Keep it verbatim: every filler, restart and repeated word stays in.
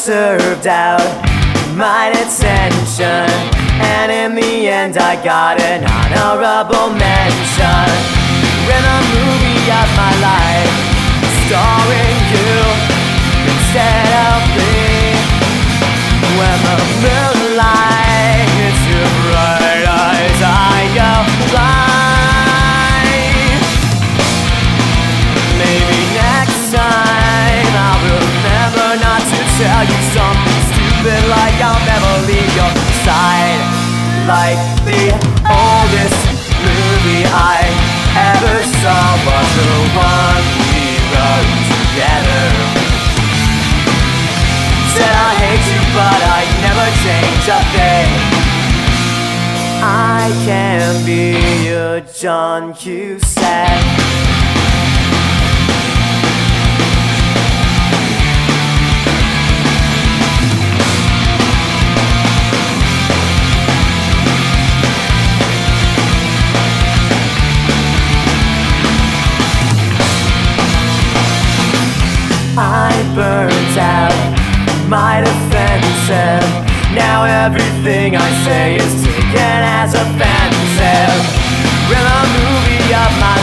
served out my detention, and in the end I got an honorable mention in a movie of my life, starring you instead of me. When the moonlight hits your bright eyes, I go blind. Maybe next time I'll remember not to tell you something stupid, like I'll never leave your side. Like the oldest movie I ever saw was the one we wrote together. Said I hate you, but I never change a thing. I can be your John Cusack. I burnt out my defensive. Now everything I say is taken as offensive. In a movie of my